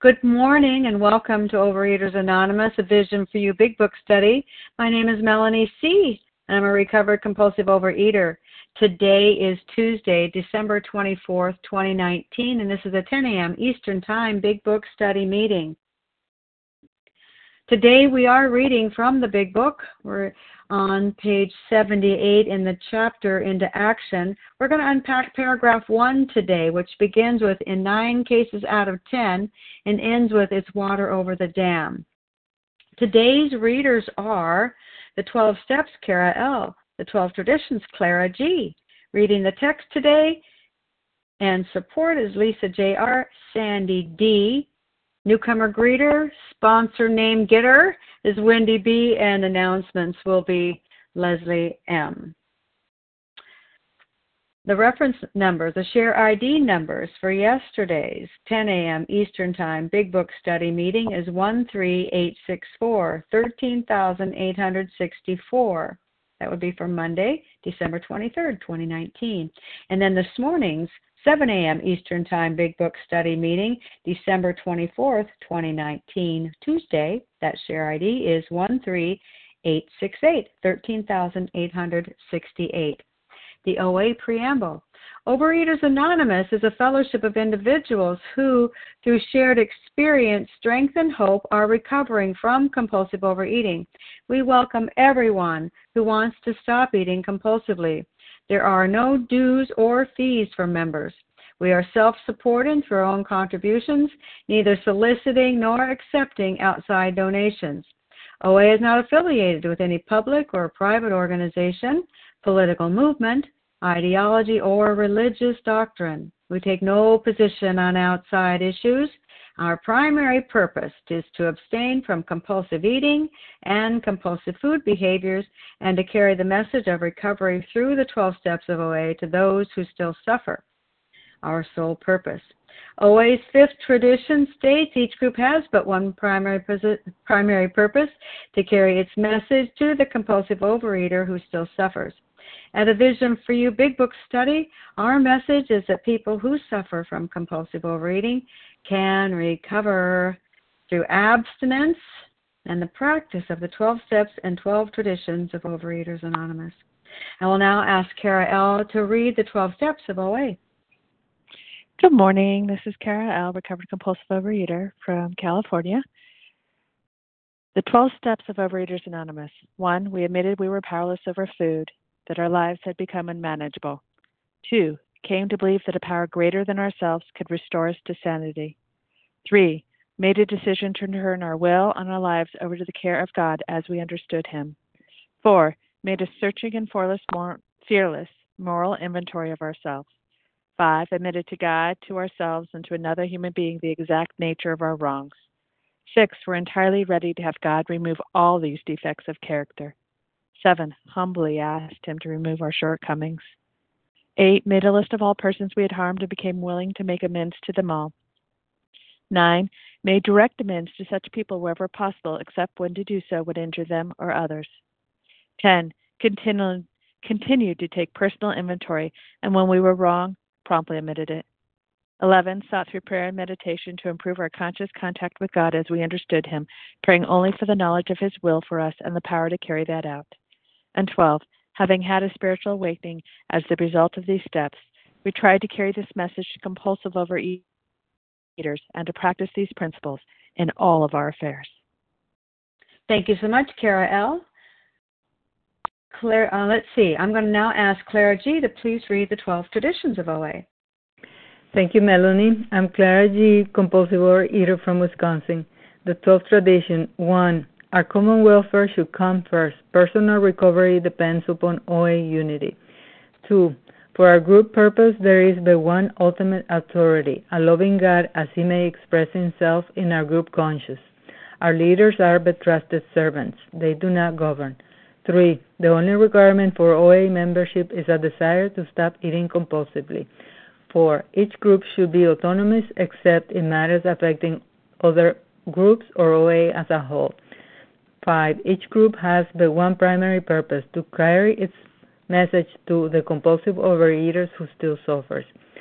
Good morning and welcome to Overeaters Anonymous, a Vision for You Big Book study. My name is Melanie C. and I'm a recovered compulsive overeater. Today is Tuesday, December 24th, 2019, and this is a 10 a.m. Eastern Time Big Book study meeting. Today we are reading from the Big Book. We're on page 78 in the chapter Into Action. We're going to unpack paragraph 1 today, which begins with in 9 cases out of 10 and ends with it's water over the dam. Today's readers are the 12 Steps, Kara L., the 12 Traditions, Clara G. Reading the text today and support is Lisa J.R., Sandy D., newcomer greeter, sponsor name getter is Wendy B., and announcements will be Leslie M. The reference numbers, the share ID numbers for yesterday's 10 a.m. Eastern Time Big Book study meeting is 13864, 13,864. That would be for Monday, December 23rd, 2019. And then this morning's 7 a.m. Eastern Time Big Book Study Meeting, December 24th, 2019, Tuesday. That share ID is 13868, 13,868. The OA Preamble. Overeaters Anonymous is a fellowship of individuals who, through shared experience, strength, and hope, are recovering from compulsive overeating. We welcome everyone who wants to stop eating compulsively. There are no dues or fees for members. We are self-supporting through our own contributions, neither soliciting nor accepting outside donations. OA is not affiliated with any public or private organization, political movement, ideology, or religious doctrine. We take no position on outside issues. Our primary purpose is to abstain from compulsive eating and compulsive food behaviors and to carry the message of recovery through the 12 steps of OA to those who still suffer. Our sole purpose. OA's fifth tradition states each group has but one primary purpose, to carry its message to the compulsive overeater who still suffers. At a Vision for You Big Book study, our message is that people who suffer from compulsive overeating can recover through abstinence and the practice of the 12 steps and 12 traditions of Overeaters Anonymous. I will now ask Kara L. to read the 12 steps of OA. Good morning. This is Kara L., recovered compulsive overeater from California. The 12 steps of Overeaters Anonymous. 1, we admitted we were powerless over food, that our lives had become unmanageable. 2, came to believe that a power greater than ourselves could restore us to sanity. 3, made a decision to turn our will and our lives over to the care of God as we understood Him. 4, made a searching and fearless moral inventory of ourselves. 5, admitted to God, to ourselves, and to another human being the exact nature of our wrongs. 6, were entirely ready to have God remove all these defects of character. 7, humbly asked Him to remove our shortcomings. 8, made a list of all persons we had harmed and became willing to make amends to them all. 9, made direct amends to such people wherever possible, except when to do so would injure them or others. 10, continued to take personal inventory, and when we were wrong, promptly admitted it. 11, sought through prayer and meditation to improve our conscious contact with God as we understood Him, praying only for the knowledge of His will for us and the power to carry that out. And 12, having had a spiritual awakening as the result of these steps, we tried to carry this message to compulsive overeaters and to practice these principles in all of our affairs. Thank you so much, Kara L. Let's see. I'm going to now ask Clara G. to please read the 12 traditions of OA. Thank you, Melanie. I'm Clara G., compulsive overeater from Wisconsin. The 12th tradition. 1. Our common welfare should come first. Personal recovery depends upon OA unity. 2. For our group purpose, there is but one ultimate authority, a loving God as He may express Himself in our group conscience. Our leaders are but trusted servants. They do not govern. 3. The only requirement for OA membership is a desire to stop eating compulsively. 4. Each group should be autonomous except in matters affecting other groups or OA as a whole. 5. Each group has but one primary purpose, to carry its message to the compulsive overeaters who still suffers.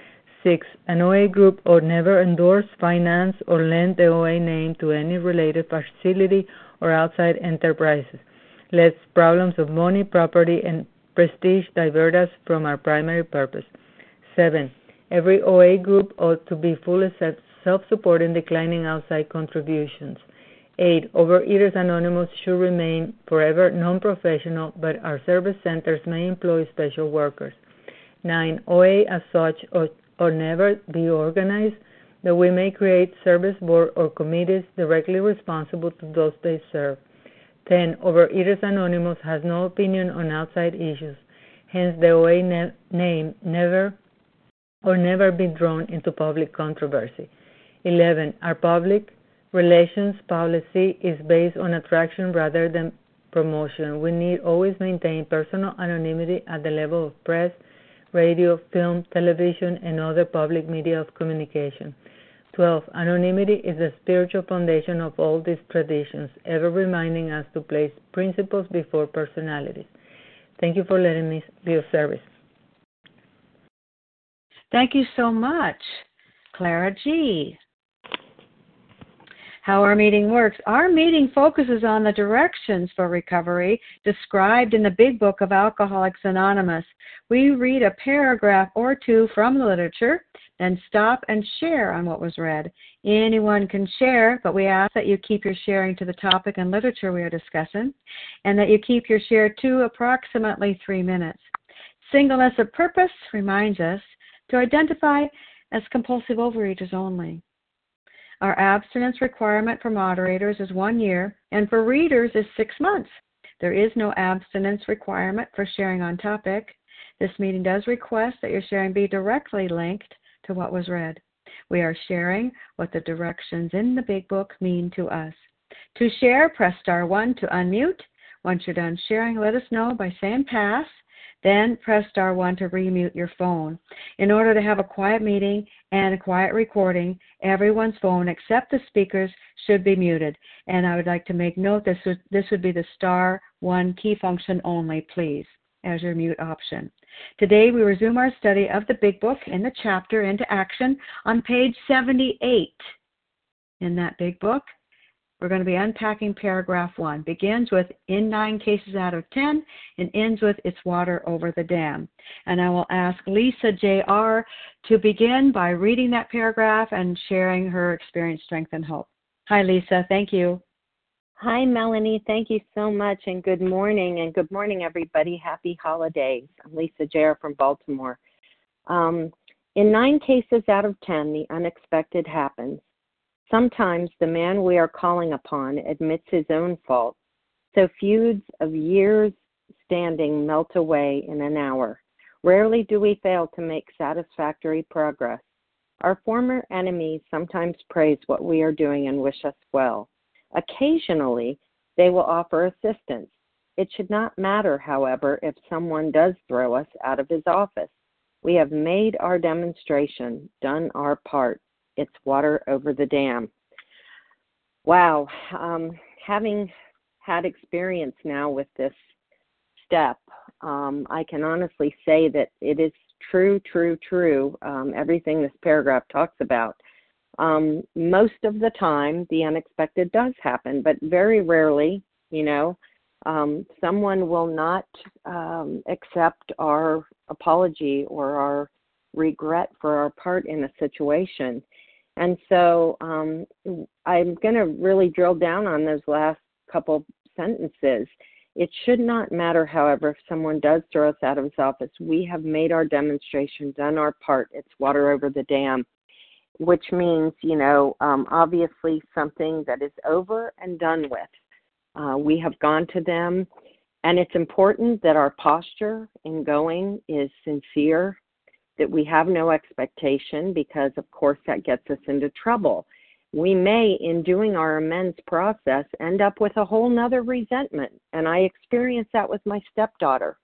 6. An OA group ought never endorse, finance, or lend the OA name to any related facility or outside enterprises, lest problems of money, property, and prestige divert us from our primary purpose. 7. Every OA group ought to be fully self-supporting, declining outside contributions. 8. Overeaters Anonymous should remain forever non-professional, but our service centers may employ special workers. 9. OA as such ought never be organized, that we may create service board or committees directly responsible to those they serve. 10. Overeaters Anonymous has no opinion on outside issues, hence the OA name never be drawn into public controversy. 11. Our public relations policy is based on attraction rather than promotion. We need always maintain personal anonymity at the level of press, radio, film, television, and other public media of communication. 12. Anonymity is the spiritual foundation of all these traditions, ever reminding us to place principles before personalities. Thank you for letting me be of service. Thank you so much, Clara G. How our meeting works. Our meeting focuses on the directions for recovery described in the Big Book of Alcoholics Anonymous. We read a paragraph or two from the literature, then stop and share on what was read. Anyone can share, but we ask that you keep your sharing to the topic and literature we are discussing, and that you keep your share to approximately 3 minutes. Singleness of purpose reminds us to identify as compulsive overeaters only. Our abstinence requirement for moderators is 1 year, and for readers is 6 months. There is no abstinence requirement for sharing on topic. This meeting does request that your sharing be directly linked to what was read. We are sharing what the directions in the Big Book mean to us. To share, press star 1 to unmute. Once you're done sharing, let us know by saying pass. Then press star 1 to remute your phone. In order to have a quiet meeting and a quiet recording, everyone's phone except the speakers should be muted. And I would like to make note this would be the star 1 key function only, please, as your mute option. Today we resume our study of the Big Book in the chapter Into Action on page 78 in that Big Book. We're going to be unpacking paragraph 1. Begins with in 9 cases out of 10 and ends with it's water over the dam. And I will ask Lisa J.R. to begin by reading that paragraph and sharing her experience, strength, and hope. Hi, Lisa. Thank you. Hi, Melanie. Thank you so much, and good morning. And good morning, everybody. Happy holidays. I'm Lisa J.R. from Baltimore. In 9 cases out of 10, the unexpected happens. Sometimes the man we are calling upon admits his own fault, so feuds of years standing melt away in an hour. Rarely do we fail to make satisfactory progress. Our former enemies sometimes praise what we are doing and wish us well. Occasionally, they will offer assistance. It should not matter, however, if someone does throw us out of his office. We have made our demonstration, done our part. It's water over the dam. Wow. Having had experience now with this step, I can honestly say that it is true, everything this paragraph talks about. Most of the time, the unexpected does happen, but very rarely, someone will not accept our apology or our regret for our part in a situation. And so I'm going to really drill down on those last couple sentences. It should not matter, however, if someone does throw us out of his office. We have made our demonstration, done our part. It's water over the dam, which means, obviously something that is over and done with. We have gone to them, and it's important that our posture in going is sincere, that we have no expectation, because, of course, that gets us into trouble. We may, in doing our amends process, end up with a whole nother resentment, and I experienced that with my stepdaughter.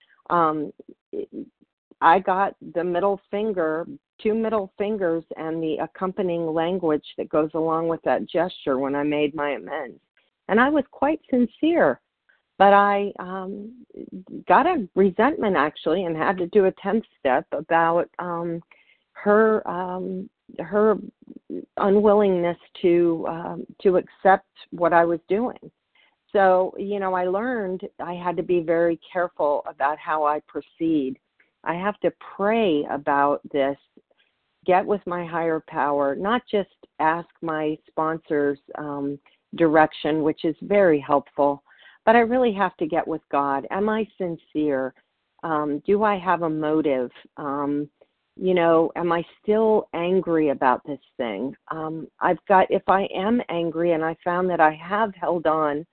I got the middle finger, 2 middle fingers, and the accompanying language that goes along with that gesture when I made my amends. And I was quite sincere, but I got a resentment, actually, and had to do a 10th step about her unwillingness to accept what I was doing. So, I learned I had to be very careful about how I proceed. I have to pray about this, get with my higher power, not just ask my sponsor's direction, which is very helpful, but I really have to get with God. Am I sincere? Do I have a motive? Am I still angry about this thing? If I am angry and I found that I have held on,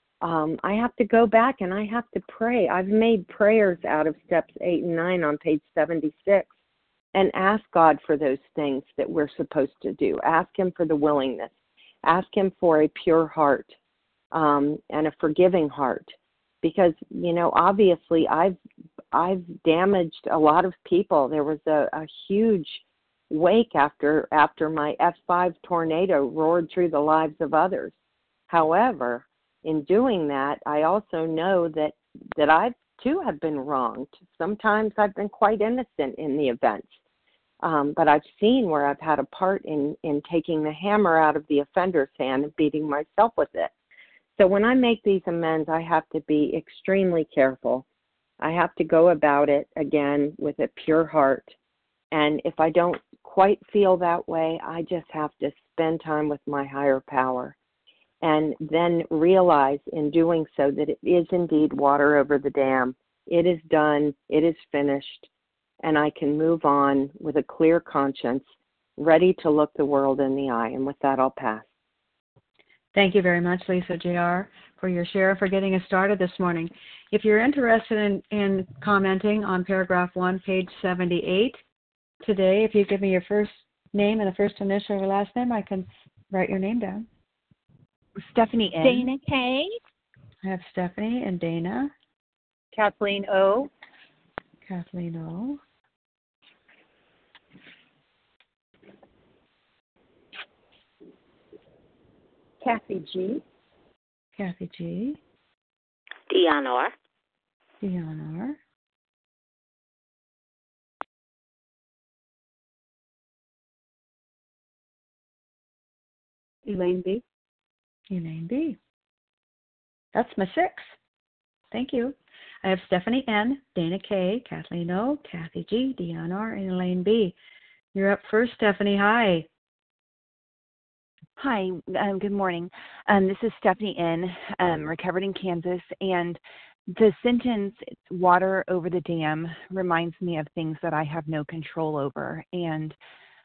I have to go back and I have to pray. I've made prayers out of steps 8 and 9 on page 76 and ask God for those things that we're supposed to do. Ask Him for the willingness. Ask Him for a pure heart and a forgiving heart. Because, obviously I've damaged a lot of people. There was a huge wake after my F5 tornado roared through the lives of others. However, in doing that, I also know that I too have been wronged. Sometimes I've been quite innocent in the events, but I've seen where I've had a part in taking the hammer out of the offender's hand and beating myself with it. So when I make these amends, I have to be extremely careful. I have to go about it, again, with a pure heart. And if I don't quite feel that way, I just have to spend time with my higher power. And then realize in doing so that it is indeed water over the dam. It is done. It is finished. And I can move on with a clear conscience, ready to look the world in the eye. And with that, I'll pass. Thank you very much, Lisa J.R., for your share, for getting us started this morning. If you're interested in commenting on paragraph 1, page 78, today, if you give me your first name and the first initial of your last name, I can write your name down. Stephanie N. Dana K. I have Stephanie and Dana. Kathleen O. Kathleen O. Kathy G. Kathy G. Dion R. Dion R. Elaine B. Elaine B. That's my 6. Thank you. I have Stephanie N., Dana K., Kathleen O., Kathy G., Dion R., and Elaine B. You're up first, Stephanie. Hi. Hi, good morning. This is Stephanie N., recovered in Kansas, and the sentence, water over the dam, reminds me of things that I have no control over. And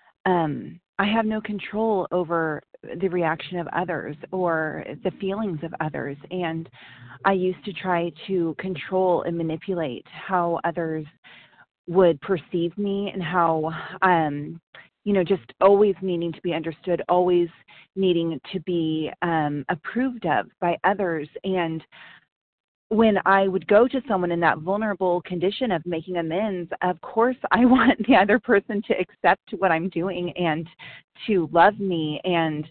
I have no control over the reaction of others or the feelings of others. And I used to try to control and manipulate how others would perceive me and how, just always needing to be understood, always needing to be approved of by others. And when I would go to someone in that vulnerable condition of making amends, of course I want the other person to accept what I'm doing and to love me. And,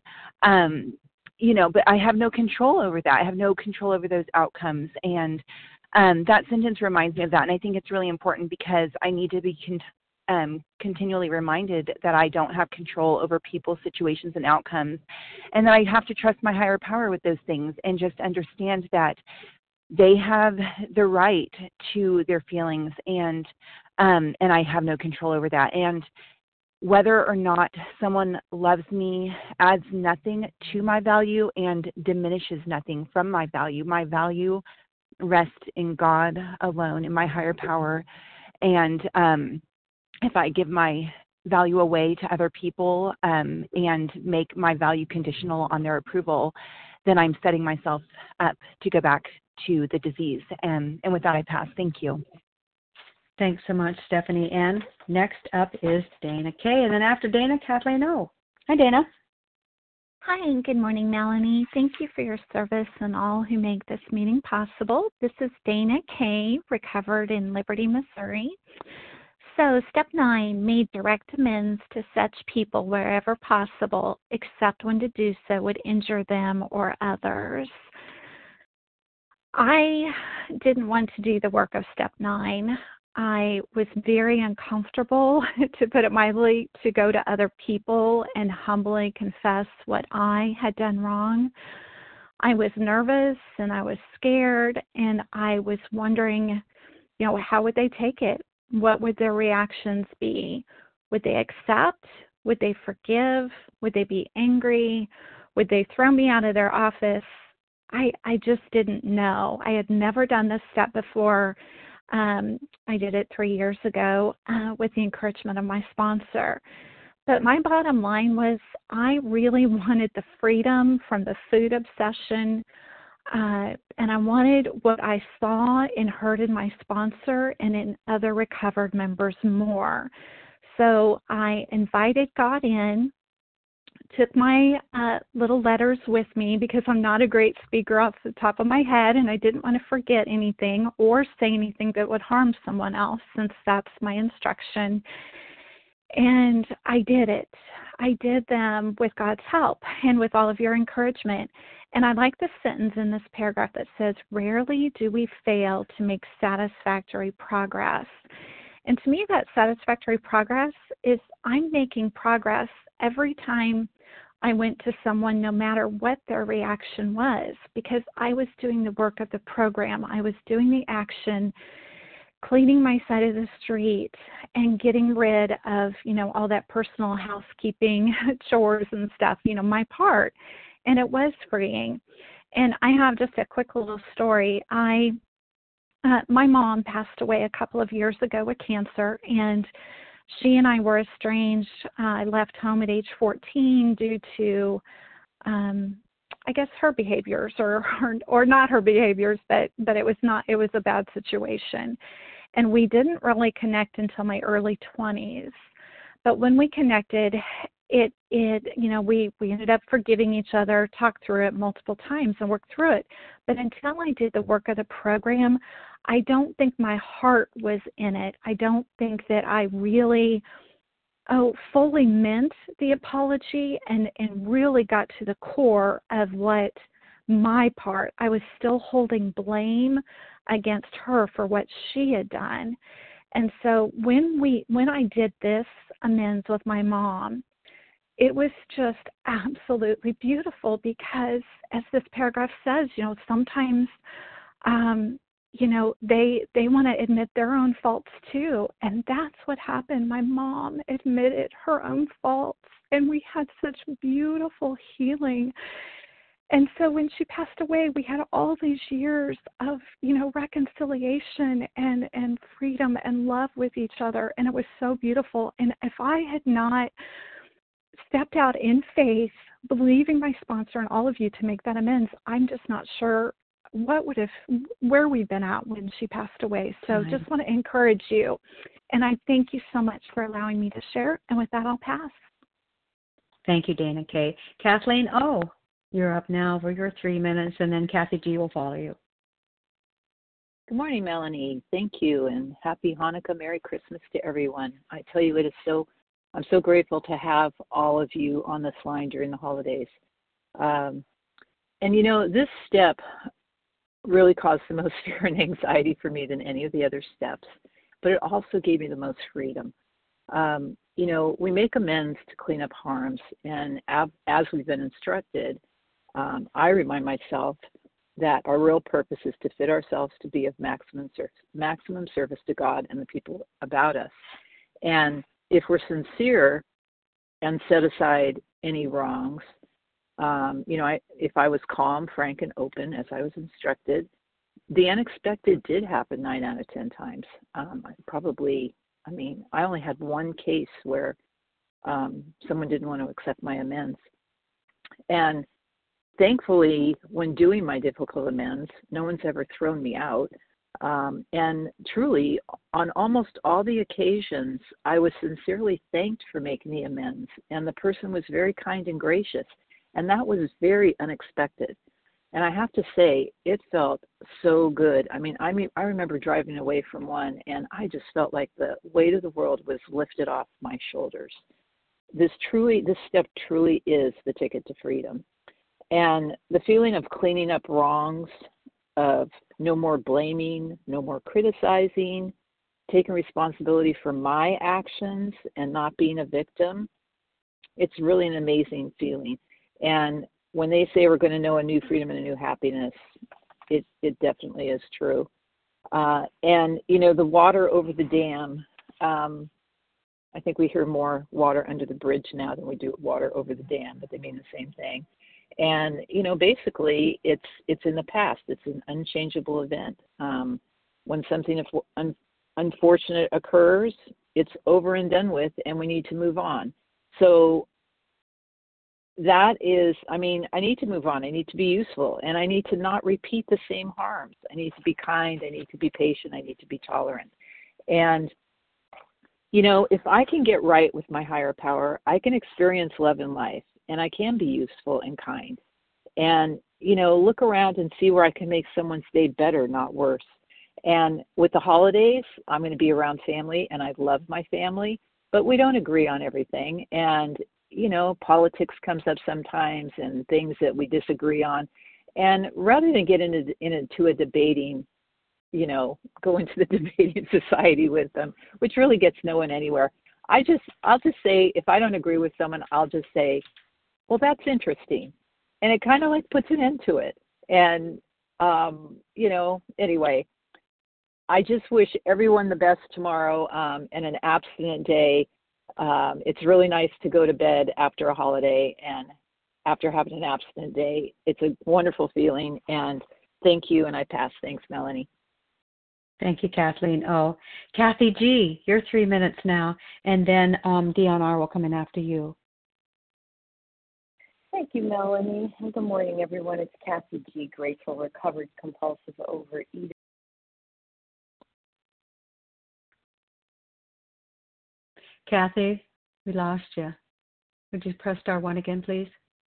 but I have no control over that. I have no control over those outcomes. And that sentence reminds me of that. And I think it's really important because I need to be continually reminded that I don't have control over people's situations and outcomes, and that I have to trust my higher power with those things and just understand that they have the right to their feelings, and I have no control over that. And whether or not someone loves me adds nothing to my value and diminishes nothing from my value. My value rests in God alone, in my higher power. And if I give my value away to other people and make my value conditional on their approval, then I'm setting myself up to go back to the disease. And with that, I pass. Thank you. Thanks so much, Stephanie N. Next up is Dana K. And then after Dana, Kathleen O. Hi, Dana. Hi, and good morning, Melanie. Thank you for your service and all who make this meeting possible. This is Dana K., recovered in Liberty, Missouri. So, step 9, made direct amends to such people wherever possible, except when to do so would injure them or others. I didn't want to do the work of step 9. I was very uncomfortable, to put it mildly, to go to other people and humbly confess what I had done wrong. I was nervous and I was scared, and I was wondering, how would they take it? What would their reactions be? Would they accept? Would they forgive? Would they be angry? Would they throw me out of their office? I just didn't know. I had never done this step before. I did it 3 years ago with the encouragement of my sponsor. But my bottom line was I really wanted the freedom from the food obsession, and I wanted what I saw and heard in my sponsor and in other recovered members more. So I invited God in, took my little letters with me because I'm not a great speaker off the top of my head, and I didn't want to forget anything or say anything that would harm someone else, since that's my instruction. And I did it. I did them with God's help and with all of your encouragement. And I like the sentence in this paragraph that says, "Rarely do we fail to make satisfactory progress." And to me, that satisfactory progress is I'm making progress every time I went to someone, no matter what their reaction was, because I was doing the work of the program. I was doing the action, cleaning my side of the street and getting rid of, all that personal housekeeping chores and stuff, my part. And it was freeing. And I have just a quick little story. My mom passed away a couple of years ago with cancer, and she and I were estranged. I left home at age 14 due to, I guess, her behaviors or not her behaviors, but it was a bad situation. And we didn't really connect until my early 20s. But when we connected, we ended up forgiving each other, talked through it multiple times and worked through it. But until I did the work of the program, I don't think my heart was in it. I don't think that I really fully meant the apology and really got to the core of what my part. I was still holding blame against her for what she had done. And so when I did this amends with my mom, it was just absolutely beautiful, because as this paragraph says, sometimes, they want to admit their own faults too. And that's what happened. My mom admitted her own faults, and we had such beautiful healing. And so when she passed away, we had all these years of, reconciliation and freedom and love with each other. And it was so beautiful. And if I had not stepped out in faith, believing my sponsor and all of you to make that amends, I'm just not sure where we've been at when she passed away. So just want to encourage you. And I thank you so much for allowing me to share. And with that, I'll pass. Thank you, Dana K. Kathleen O., you're up now for your 3 minutes, and then Kathy G. will follow you. Good morning, Melanie. Thank you, and happy Hanukkah, Merry Christmas to everyone. I tell you, I'm so grateful to have all of you on this line during the holidays. And this step really caused the most fear and anxiety for me than any of the other steps, but it also gave me the most freedom. We make amends to clean up harms, and as we've been instructed, I remind myself that our real purpose is to fit ourselves to be of maximum service to God and the people about us. And if we're sincere and set aside any wrongs, if I was calm, frank, and open as I was instructed, the unexpected did happen 9 out of 10 times. I only had one case where someone didn't want to accept my amends. And thankfully, when doing my difficult amends, no one's ever thrown me out. And truly, on almost all the occasions, I was sincerely thanked for making the amends, and the person was very kind and gracious, and that was very unexpected. And I have to say, it felt so good. I remember driving away from one, and I just felt like the weight of the world was lifted off my shoulders. This step truly is the ticket to freedom. And the feeling of cleaning up wrongs, of no more blaming, no more criticizing, taking responsibility for my actions and not being a victim, it's really an amazing feeling. And when they say we're going to know a new freedom and a new happiness, it definitely is true. And, the water over the dam, I think we hear more water under the bridge now than we do water over the dam, but they mean the same thing. And, basically it's in the past. It's an unchangeable event. When something unfortunate occurs, it's over and done with, and we need to move on. So that is, I need to move on. I need to be useful, and I need to not repeat the same harms. I need to be kind. I need to be patient. I need to be tolerant. And, if I can get right with my higher power, I can experience love in life, and I can be useful and kind. And, look around and see where I can make someone's day better, not worse. And with the holidays, I'm going to be around family, and I love my family, but we don't agree on everything. And, politics comes up sometimes and things that we disagree on. And rather than get into a debating, go into the debating society with them, which really gets no one anywhere, I'll just say, if I don't agree with someone, I'll just say, well, that's interesting. And it kind of puts an end to it. And, anyway, I just wish everyone the best tomorrow and an abstinent day. It's really nice to go to bed after a holiday and after having an abstinent day. It's a wonderful feeling. And thank you. And I pass. Thanks, Melanie. Thank you, Kathleen. Oh, Kathy G., you're 3 minutes now, and then Dion R. will come in after you. Thank you, Melanie. And good morning, everyone. It's Kathy G., grateful, recovered, compulsive overeater. Kathy, we lost you. Would you press star one again, please?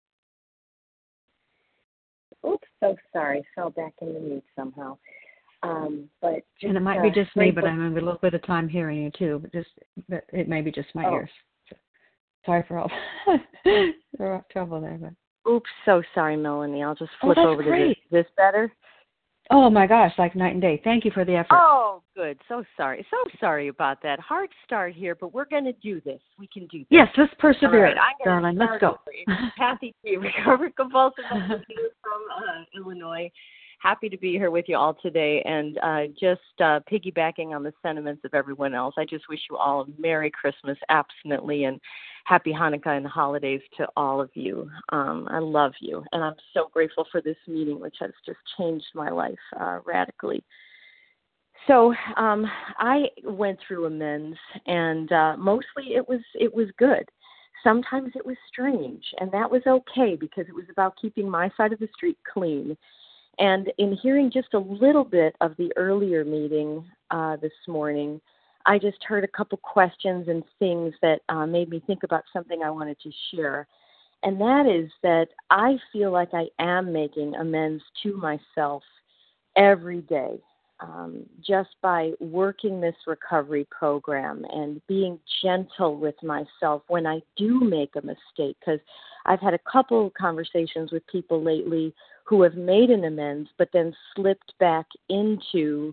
Oops, so sorry. Fell back in the mute somehow. But and it might be just me, but I'm having a little bit of time hearing you too. But it may be just my ears. So, sorry for all the trouble there. But. Oops, so sorry, Melanie. I'll just flip over to this. Is this better? Oh my gosh, like night and day. Thank you for the effort. Oh, good. So sorry about that. Hard start here, but we're going to do this. We can do this. Yes, let's persevere, right, darling. Let's go. Kathy G., recovered compulsive overeater from Illinois. Happy to be here with you all today, and just piggybacking on the sentiments of everyone else, I just wish you all a Merry Christmas abstinently and Happy Hanukkah and the holidays to all of you. I love you, and I'm so grateful for this meeting, which has just changed my life radically. So I went through amends, and mostly it was good. Sometimes it was strange, and that was okay because it was about keeping my side of the street clean. And in hearing just a little bit of the earlier meeting this morning, I just heard a couple questions and things that made me think about something I wanted to share. And that is that I feel like I am making amends to myself every day just by working this recovery program and being gentle with myself when I do make a mistake. Because I've had a couple conversations with people lately who have made an amends but then slipped back into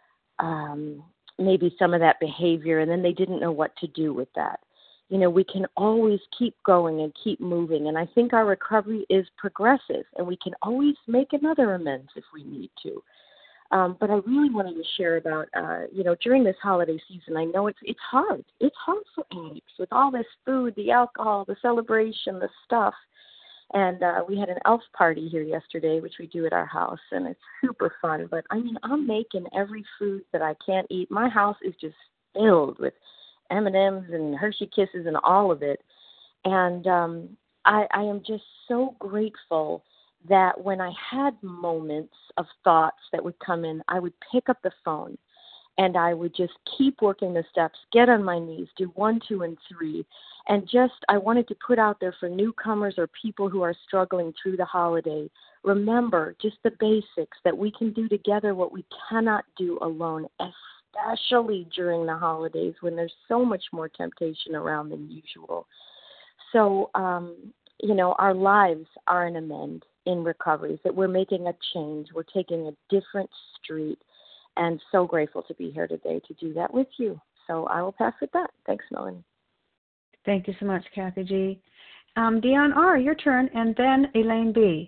maybe some of that behavior, and then they didn't know what to do with that. We can always keep going and keep moving, and I think our recovery is progressive, and we can always make another amends if we need to. But I really wanted to share about, during this holiday season, I know it's hard. It's hard for addicts with all this food, the alcohol, the celebration, the stuff. And we had an elf party here yesterday, which we do at our house, and it's super fun. But, I'm making every food that I can't eat. My house is just filled with M&Ms and Hershey Kisses and all of it. And I am just so grateful that when I had moments of thoughts that would come in, I would pick up the phone and I would just keep working the steps, get on my knees, do 1, 2, and 3. And I wanted to put out there for newcomers or people who are struggling through the holiday, remember just the basics that we can do together what we cannot do alone, especially during the holidays when there's so much more temptation around than usual. So, our lives are an amend in recovery, that we're making a change. We're taking a different street. and so grateful to be here today to do that with you. So I will pass with that. Thanks, Melanie. Thank you so much, Kathy G. Dion R., your turn, and then Elaine B.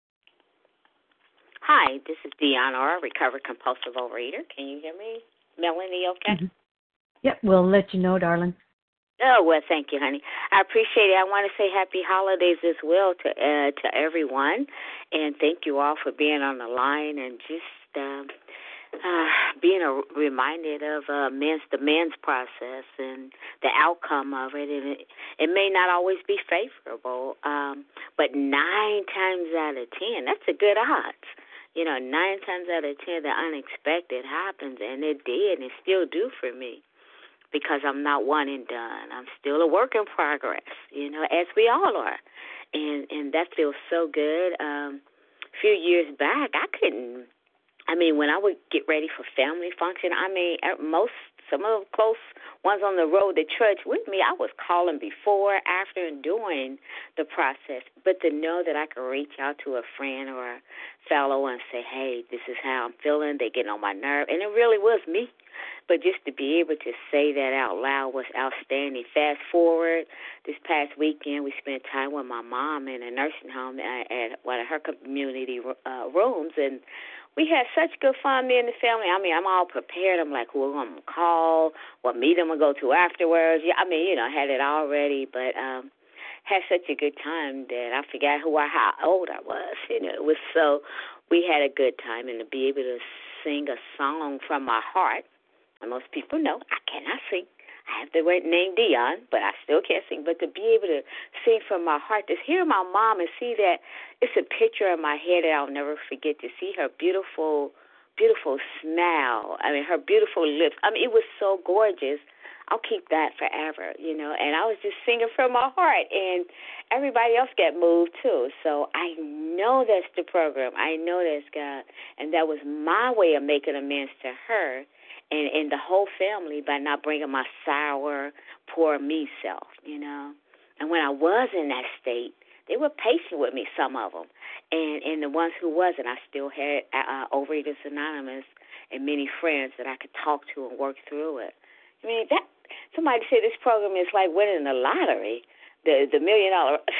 Hi, this is Dion R., recovered compulsive overeater. Can you hear me? Melanie, okay? Mm-hmm. Yep, we'll let you know, darling. Oh, well, thank you, honey. I appreciate it. I want to say happy holidays as well to everyone, and thank you all for being on the line and just being reminded of the men's process and the outcome of it. And it may not always be favorable, but 9 times out of 10, that's a good odds. 9 times out of 10, the unexpected happens, and it did, and it still do for me. Because I'm not one and done. I'm still a work in progress, as we all are. And that feels so good. A few years back, when I would get ready for family function, some of the close ones on the road that trudged with me, I was calling before, after, and during the process. But to know that I could reach out to a friend or a fellow and say, hey, this is how I'm feeling, they getting on my nerve, and it really was me. But just to be able to say that out loud was outstanding. Fast forward, this past weekend, we spent time with my mom in a nursing home at one of her community rooms, and we had such good fun, me and the family. I'm all prepared. I'm like, who I'm going to call, what meeting I'm going to go to afterwards. Yeah, I had it all ready, but had such a good time that I forgot how old I was. It was we had a good time, and to be able to sing a song from my heart. And most people know I cannot sing. I have the name Dion, but I still can't sing. But to be able to sing from my heart, to hear my mom and see that it's a picture in my head that I'll never forget, to see her beautiful, beautiful smile. Her beautiful lips. It was so gorgeous. I'll keep that forever, And I was just singing from my heart, and everybody else got moved too. So I know that's the program. I know that's God. And that was my way of making amends to her. And the whole family by not bringing my sour, poor me self, And when I was in that state, they were patient with me, some of them. And the ones who wasn't, I still had Overeaters Anonymous and many friends that I could talk to and work through it. Somebody said this program is like winning the lottery, the $1 million.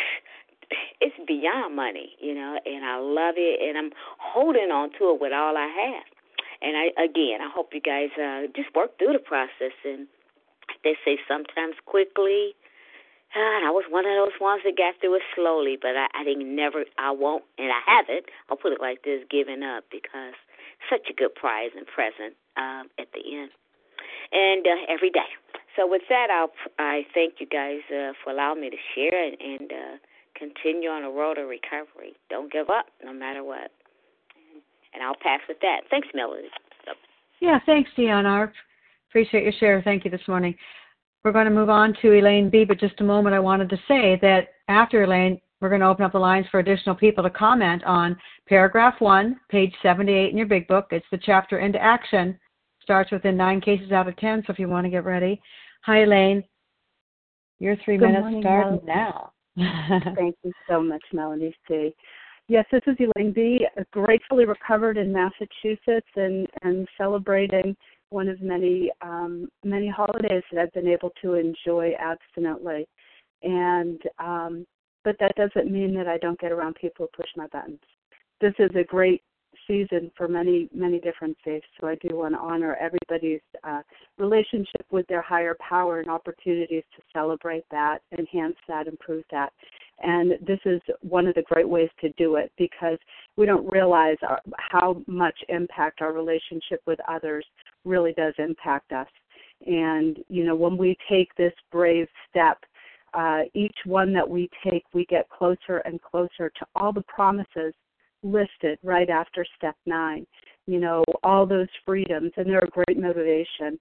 It's beyond money, and I love it, and I'm holding on to it with all I have. And I hope you guys just work through the process. And they say sometimes quickly. And I was one of those ones that got through it slowly, but I won't, and I haven't. I'll put it like this, giving up, because such a good prize and present at the end, and every day. So with that, I thank you guys for allowing me to share and continue on the road of recovery. Don't give up, no matter what. And I'll pass with that. Thanks, Melody. Yeah, thanks, Dion R. Appreciate your share. Thank you this morning. We're going to move on to Elaine B., but just a moment, I wanted to say that after Elaine, we're going to open up the lines for additional people to comment on paragraph 1, page 78 in your big book. It's the chapter Into Action. Starts within 9 cases out of 10, so if you want to get ready. Hi, Elaine. Your 3 minutes start now. Thank you so much, Melanie C. Yes, this is Elaine B., gratefully recovered in Massachusetts and celebrating one of many holidays that I've been able to enjoy abstinently. And but that doesn't mean that I don't get around people who push my buttons. This is a great season for many, many different faiths, so I do want to honor everybody's relationship with their higher power and opportunities to celebrate that, enhance that, improve that. And this is one of the great ways to do it, because we don't realize how much impact our relationship with others really does impact us. And, when we take this brave step, each one that we take, we get closer and closer to all the promises listed right after step 9. All those freedoms, and they're a great motivation,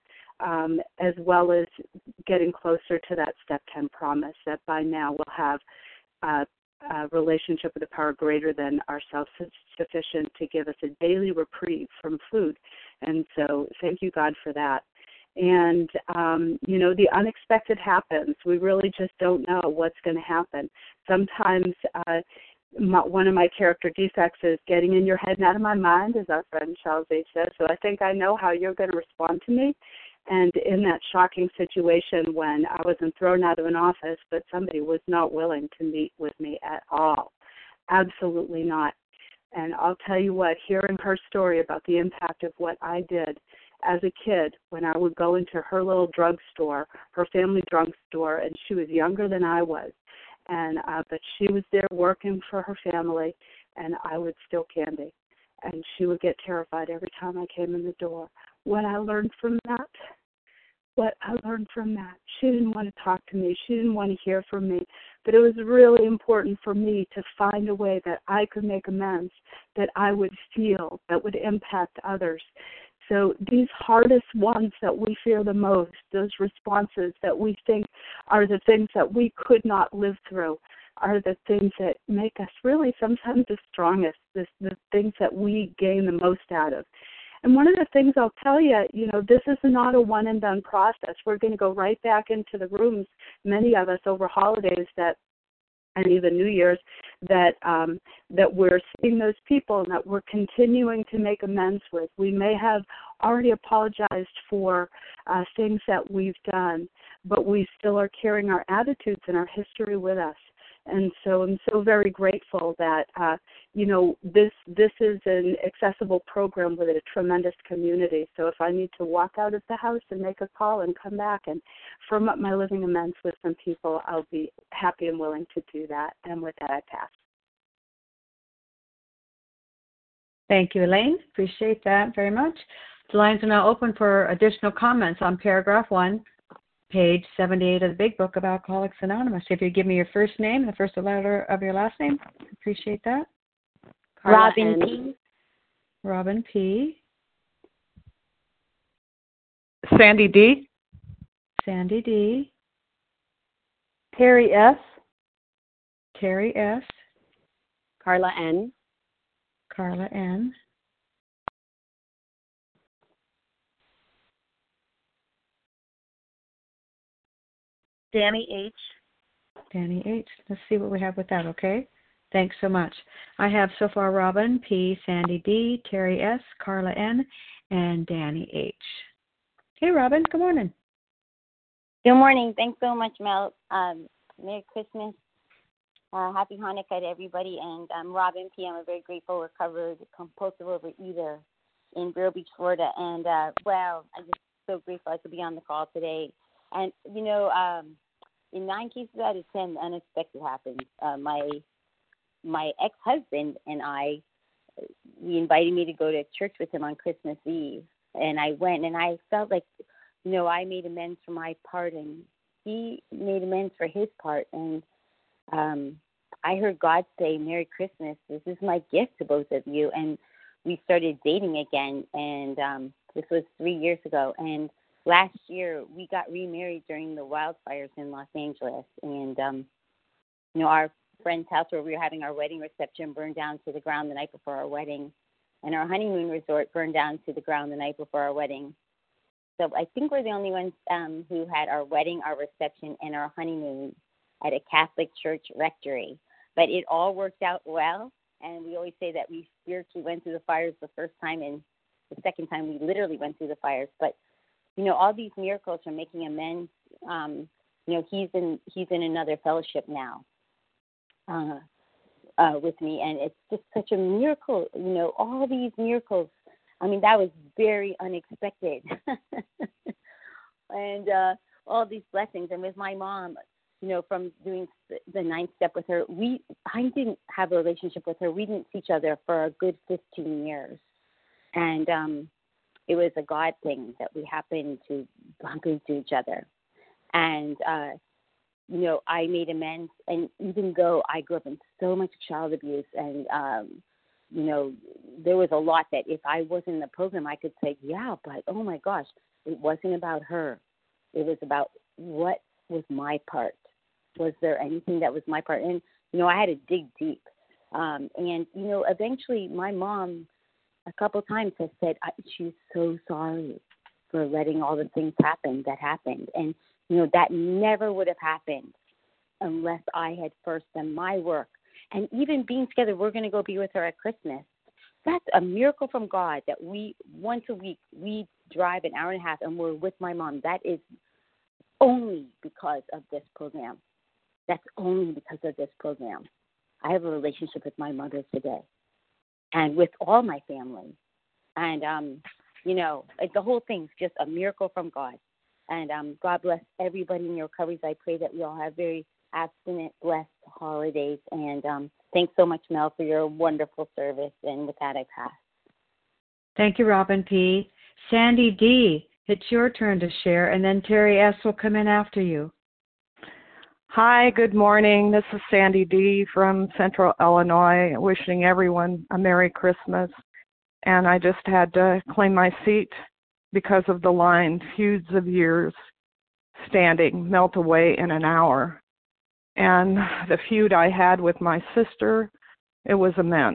as well as getting closer to that step 10 promise that by now we'll have a relationship with a power greater than ourselves, sufficient to give us a daily reprieve from food. And so thank you, God, for that. And, the unexpected happens. We really just don't know what's going to happen. Sometimes one of my character defects is getting in your head and out of my mind, as our friend Charles H. says. So I think I know how you're going to respond to me. And in that shocking situation when I wasn't thrown out of an office, but somebody was not willing to meet with me at all. Absolutely not. And I'll tell you what, hearing her story about the impact of what I did as a kid when I would go into her little drugstore, her family drugstore, and she was younger than I was. And but she was there working for her family, and I would steal candy. And she would get terrified every time I came in the door. What I learned from that, she didn't want to talk to me. She didn't want to hear from me. But it was really important for me to find a way that I could make amends, that I would feel, that would impact others. So these hardest ones that we fear the most, those responses that we think are the things that we could not live through, are the things that make us really sometimes the strongest, the things that we gain the most out of. And one of the things I'll tell you, this is not a one-and-done process. We're going to go right back into the rooms, many of us over holidays and even New Year's, that we're seeing those people and that we're continuing to make amends with. We may have already apologized for things that we've done, but we still are carrying our attitudes and our history with us. And so I'm so very grateful that, this is an accessible program with a tremendous community. So if I need to walk out of the house and make a call and come back and firm up my living amends with some people, I'll be happy and willing to do that. And with that, I pass. Thank you, Elaine. Appreciate that very much. The lines are now open for additional comments on paragraph 1. Page 78 of the Big Book of Alcoholics Anonymous. If you give me your first name and the first letter of your last name, appreciate that. Robin P. Robin P. Sandy D. Sandy D. Terry S. Terry S. Carla N. Carla N. Danny H. Danny H. Let's see what we have with that, okay? Thanks so much. I have so far Robin P., Sandy D., Terry S., Carla N., and Danny H. Hey, Robin, good morning. Good morning. Thanks so much, Mel. Merry Christmas. Happy Hanukkah to everybody. And I'm Robin P. I'm a very grateful, recovered, compulsive overeater in Vero Beach, Florida. And, wow, I'm just so grateful I could be on the call today. And, in 9 cases out of 10, the unexpected happens. My ex-husband and he invited me to go to church with him on Christmas Eve. And I went, and I felt like, I made amends for my part, and he made amends for his part. And I heard God say, Merry Christmas. This is my gift to both of you. And we started dating again, and this was 3 years ago. And last year, we got remarried during the wildfires in Los Angeles. And, our friend's house where we were having our wedding reception burned down to the ground the night before our wedding. And our honeymoon resort burned down to the ground the night before our wedding. So I think we're the only ones who had our wedding, our reception, and our honeymoon at a Catholic church rectory. But it all worked out well. And we always say that we spiritually went through the fires the first time, and the second time we literally went through the fires. But all these miracles are making amends. He's in another fellowship now with me, and it's just such a miracle. All these miracles. I mean, that was very unexpected, and all these blessings. And with my mom, from doing the 9th step with her, I didn't have a relationship with her. We didn't see each other for a good 15 years, and it was a God thing that we happened to bump into each other. And, I made amends. And even though I grew up in so much child abuse and, there was a lot that if I wasn't in the program, I could say, yeah, but oh my gosh, it wasn't about her. It was about what was my part. Was there anything that was my part? And, I had to dig deep. And, eventually my mom, a couple times has said she's so sorry for letting all the things happen that happened. And, that never would have happened unless I had first done my work And even being together, we're going to go be with her at Christmas. That's a miracle from God that we, once a week, we drive an hour and a half and we're with my mom. That is only because of this program. That's only because of this program. I have a relationship with my mother today and with all my family. And, the whole thing's just a miracle from God. And God bless everybody in your recoveries. I pray that we all have very abstinent, blessed holidays. And thanks so much, Mel, for your wonderful service. And with that, I pass. Thank you, Robin P. Sandy D., it's your turn to share, and then Terry S. will come in after you. Hi, good morning. This is Sandy D. from Central Illinois, wishing everyone a Merry Christmas. And I just had to claim my seat because of the line, feuds of years standing melt away in an hour. And the feud I had with my sister, it was immense.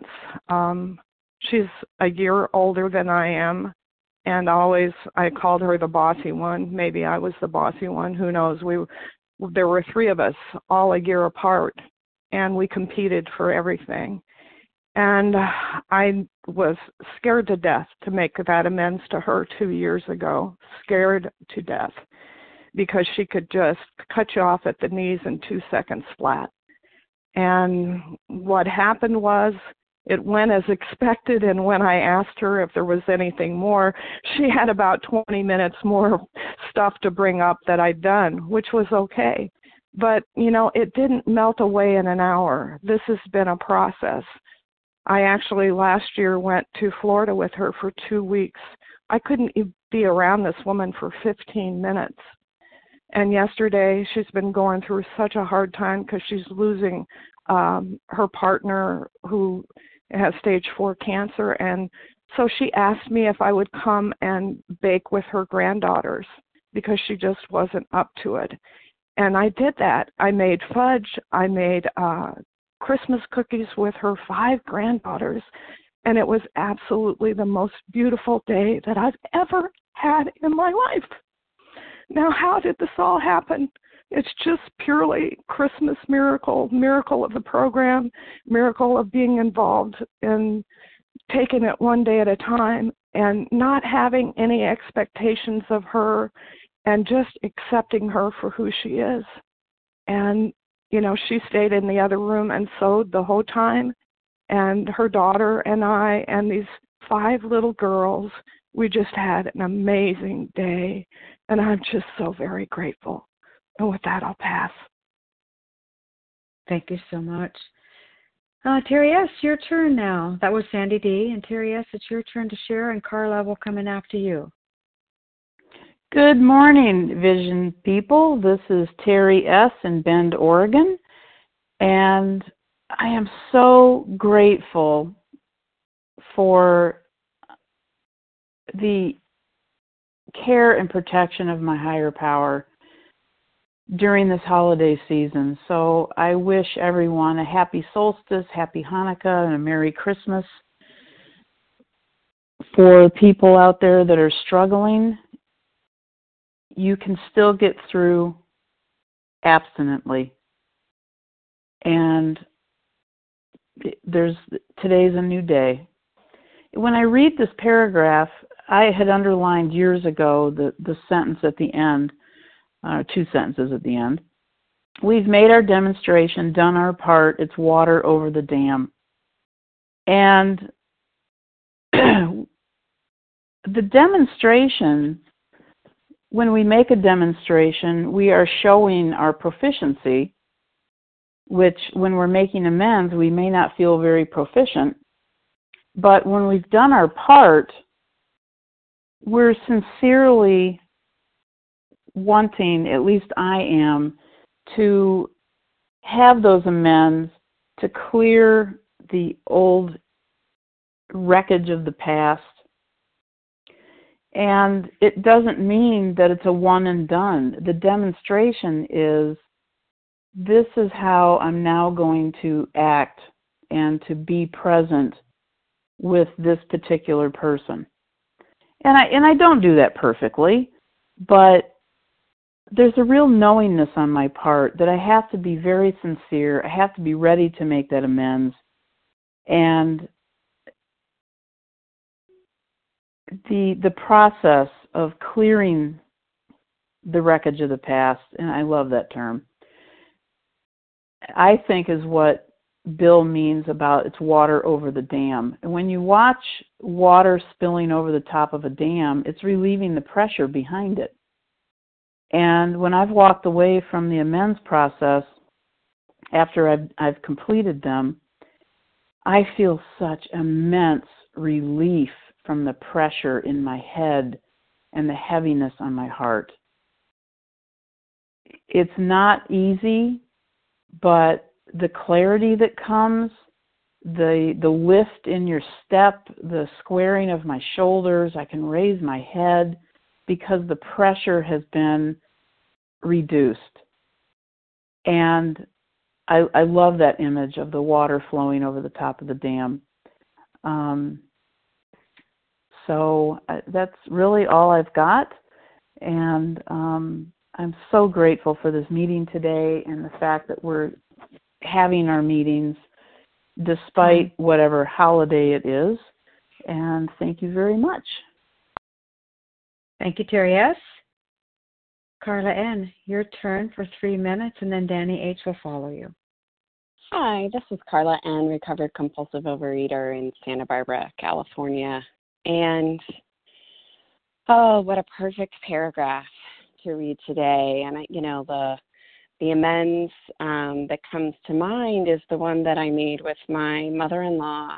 She's a year older than I am, and always I called her the bossy one. Maybe I was the bossy one, who knows. There were three of us, all a year apart, and we competed for everything. And I was scared to death to make that amends to her 2 years ago, scared to death, because she could just cut you off at the knees in 2 seconds flat. And what happened was, it went as expected, and when I asked her if there was anything more, she had about 20 minutes more stuff to bring up that I'd done, which was okay. But, it didn't melt away in an hour. This has been a process. I actually last year went to Florida with her for 2 weeks. I couldn't be around this woman for 15 minutes. And yesterday, she's been going through such a hard time because she's losing her partner who has stage 4 cancer. And so she asked me if I would come and bake with her granddaughters because she just wasn't up to it. And I did that. I made fudge. I made Christmas cookies with her 5 granddaughters. And it was absolutely the most beautiful day that I've ever had in my life. Now, how did this all happen? It's just purely Christmas miracle of the program, miracle of being involved in taking it one day at a time and not having any expectations of her and just accepting her for who she is. And, she stayed in the other room and sewed the whole time. And her daughter and I and these 5 little girls, we just had an amazing day. And I'm just so very grateful. And with that, I'll pass. Thank you so much. Terry S., your turn now. That was Sandy D. And Terry S., it's your turn to share, and Carla will come in after you. Good morning, Vision people. This is Terry S. in Bend, Oregon. And I am so grateful for the care and protection of my higher power during this holiday season. So I wish everyone a happy solstice, happy Hanukkah, and a Merry Christmas. For people out there that are struggling, you can still get through abstinently. And today's a new day. When I read this paragraph, I had underlined years ago the sentence at the end, 2 sentences at the end. We've made our demonstration, done our part, it's water over the dam. And the demonstration, when we make a demonstration, we are showing our proficiency, which when we're making amends, we may not feel very proficient. But when we've done our part, we're sincerely wanting, at least I am, to have those amends, to clear the old wreckage of the past. And it doesn't mean that it's a one and done. The demonstration is, this is how I'm now going to act and to be present with this particular person. And I don't do that perfectly, but there's a real knowingness on my part that I have to be very sincere. I have to be ready to make that amends. And the process of clearing the wreckage of the past, and I love that term, I think is what Bill means about it's water over the dam. And when you watch water spilling over the top of a dam, it's relieving the pressure behind it. And when I've walked away from the amends process after I've completed them, I feel such immense relief from the pressure in my head and the heaviness on my heart. It's not easy, but the clarity that comes, the lift in your step, the squaring of my shoulders, I can raise my head because the pressure has been reduced. And I love that image of the water flowing over the top of the dam. So that's really all I've got. And I'm so grateful for this meeting today and the fact that we're having our meetings despite whatever holiday it is. And thank you very much. Thank you, Terry S. Carla N., your turn for 3 minutes, and then Danny H. will follow you. Hi, this is Carla N., recovered compulsive overeater in Santa Barbara, California. And, oh, what a perfect paragraph to read today. And, the amends that comes to mind is the one that I made with my mother-in-law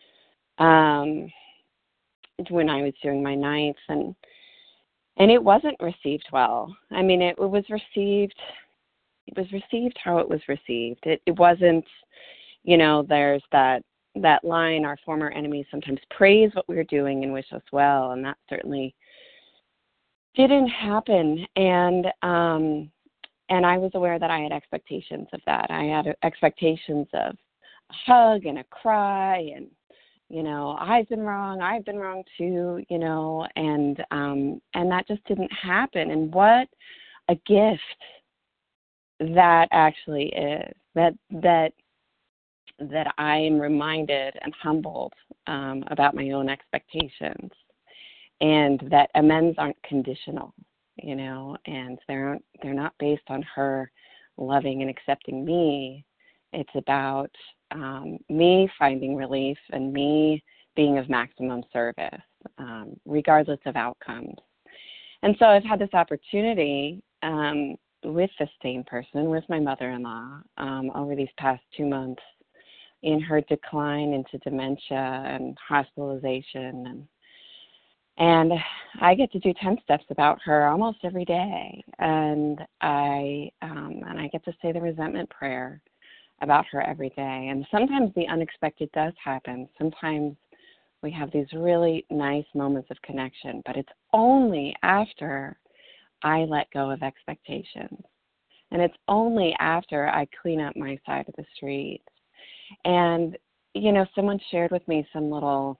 when I was doing my ninth. And it wasn't received well. I mean, it was received how it was received. It wasn't, there's that line, our former enemies sometimes praise what we're doing and wish us well, and that certainly didn't happen. And I was aware that I had expectations of that. I had expectations of a hug and a cry and, I've been wrong too, and that just didn't happen. And what a gift that actually is, that I am reminded and humbled about my own expectations, and that amends aren't conditional, and they're not based on her loving and accepting me. It's about me finding relief and me being of maximum service, regardless of outcomes. And so I've had this opportunity with the same person, with my mother-in-law, over these past 2 months in her decline into dementia and hospitalization. And I get to do 10 steps about her almost every day. And I get to say the resentment prayer about her every day. And sometimes the unexpected does happen. Sometimes we have these really nice moments of connection, but it's only after I let go of expectations. And it's only after I clean up my side of the street. And, someone shared with me some little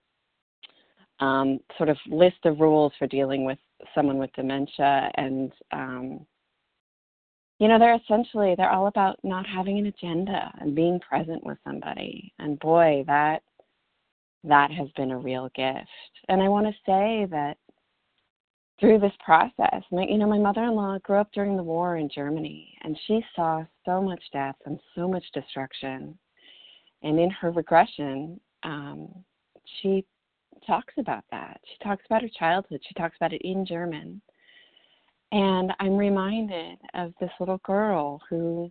sort of list of rules for dealing with someone with dementia. And, they're all about not having an agenda and being present with somebody. And boy, that has been a real gift. And I want to say that through this process, my mother-in-law grew up during the war in Germany, and she saw so much death and so much destruction. And in her regression, she talks about that. She talks about her childhood. She talks about it in German. And I'm reminded of this little girl who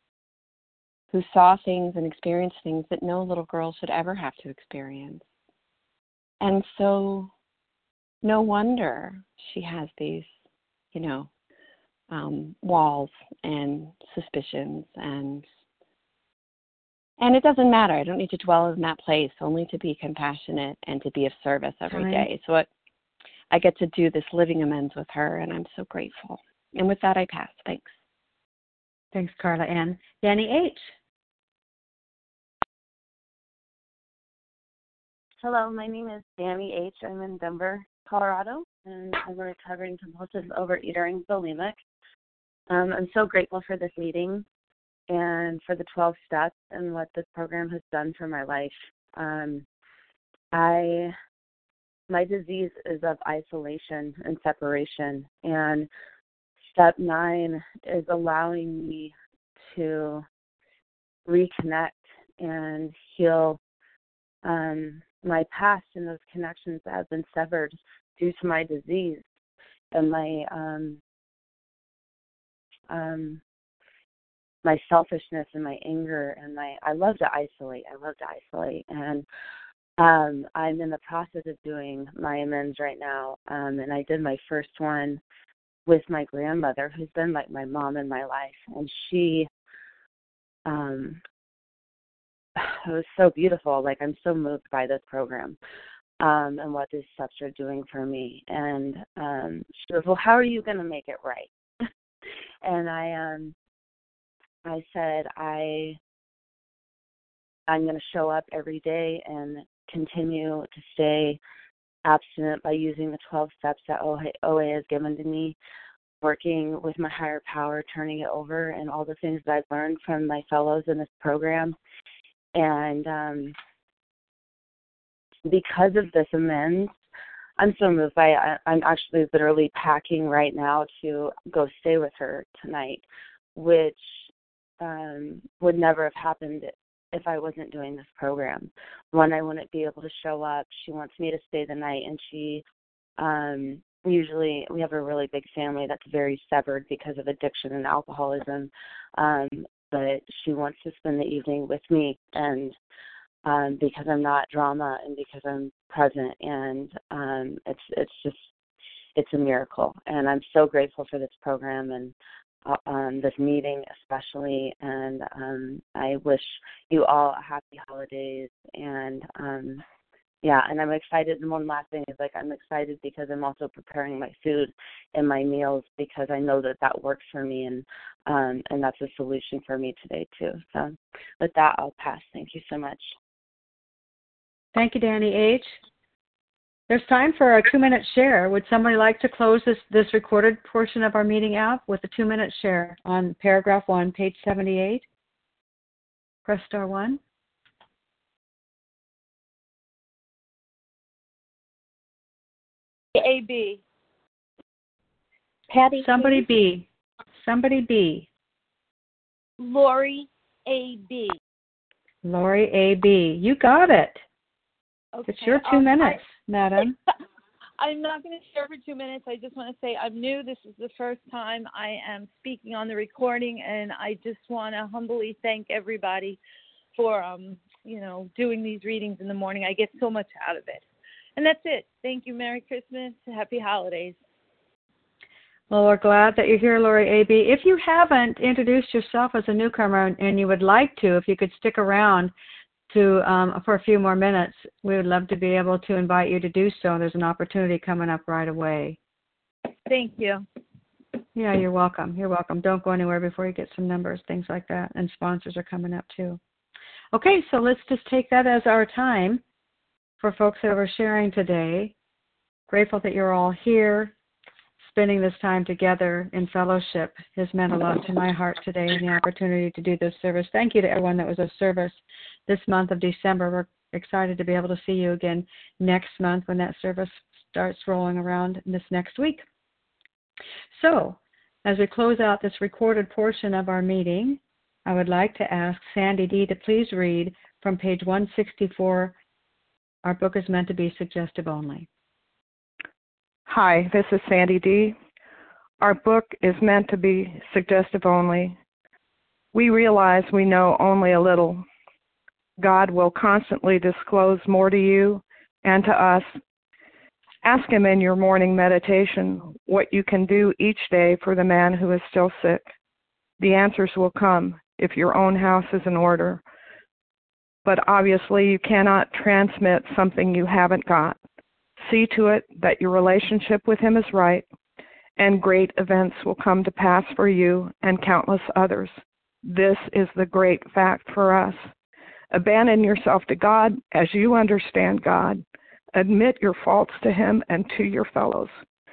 saw things and experienced things that no little girl should ever have to experience. And so no wonder she has these, walls and suspicions, and it doesn't matter. I don't need to dwell in that place, only to be compassionate and to be of service every day. So I get to do this living amends with her, and I'm so grateful. And with that, I pass. Thanks. Thanks, Carla Ann. Danny H. Hello, my name is Danny H. I'm in Denver, Colorado, and I'm a recovering compulsive overeater and bulimic. I'm so grateful for this meeting and for the 12 steps and what this program has done for my life. My disease is of isolation and separation, and step 9 is allowing me to reconnect and heal my past and those connections that have been severed due to my disease and my selfishness and my anger and I love to isolate. And I'm in the process of doing my amends right now, and I did my first one with my grandmother, who's been like my mom in my life, and she it was so beautiful. Like, I'm so moved by this program and what these steps are doing for me. And she goes, well, how are you going to make it right? And I said, I'm going to show up every day and continue to stay abstinent by using the 12 steps that OA has given to me, working with my higher power, turning it over, and all the things that I've learned from my fellows in this program. And because of this amends, I'm so moved by it. I'm actually literally packing right now to go stay with her tonight, which would never have happened if I wasn't doing this program. One, I wouldn't be able to show up. She wants me to stay the night, and she usually, we have a really big family that's very severed because of addiction and alcoholism, but she wants to spend the evening with me, and because I'm not drama and because I'm present, and it's a miracle. And I'm so grateful for this program and this meeting especially, and I wish you all a happy holidays, and and I'm excited. And one last thing is, like, I'm excited because I'm also preparing my food and my meals because I know that works for me, and that's a solution for me today too. So with that, I'll pass. Thank you so much. Thank you, Danny H. There's time for a 2-minute share. Would somebody like to close this recorded portion of our meeting out with a 2-minute share on paragraph 1, page 78? Press star 1. A.B. Patty. Somebody B. Somebody B. Lori A.B. Lori A.B. You got it. Okay. It's your 2 minutes, madam. I'm not going to share for 2 minutes. I just want to say I'm new. This is the first time I am speaking on the recording, and I just want to humbly thank everybody for, doing these readings in the morning. I get so much out of it. And that's it. Thank you. Merry Christmas. Happy holidays. Well, we're glad that you're here, Lori A.B. If you haven't introduced yourself as a newcomer and you would like to, if you could stick around for a few more minutes, we would love to be able to invite you to do so. There's an opportunity coming up right away. Thank you. Yeah, you're welcome. You're welcome. Don't go anywhere before you get some numbers, things like that. And sponsors are coming up too. Okay, so let's just take that as our time for folks that are sharing today. Grateful that you're all here. Spending this time together in fellowship has meant a lot to my heart today, and the opportunity to do this service. Thank you to everyone that was of service this month of December. We're excited to be able to see you again next month when that service starts rolling around this next week. So, as we close out this recorded portion of our meeting, I would like to ask Sandy D. to please read from page 164. Our book is meant to be suggestive only. Hi, this is Sandy D. Our book is meant to be suggestive only. We realize we know only a little. God will constantly disclose more to you and to us. Ask Him in your morning meditation what you can do each day for the man who is still sick. The answers will come if your own house is in order. But obviously you cannot transmit something you haven't got. See to it that your relationship with Him is right, and great events will come to pass for you and countless others. This is the great fact for us. Abandon yourself to God as you understand God. Admit your faults to Him and to your fellows.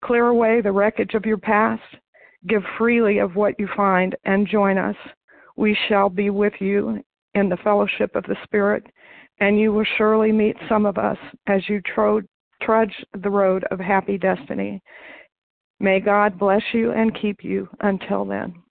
Clear away the wreckage of your past. Give freely of what you find and join us. We shall be with you in the fellowship of the Spirit, and you will surely meet some of us as you trudge the road of happy destiny. May God bless you and keep you until then.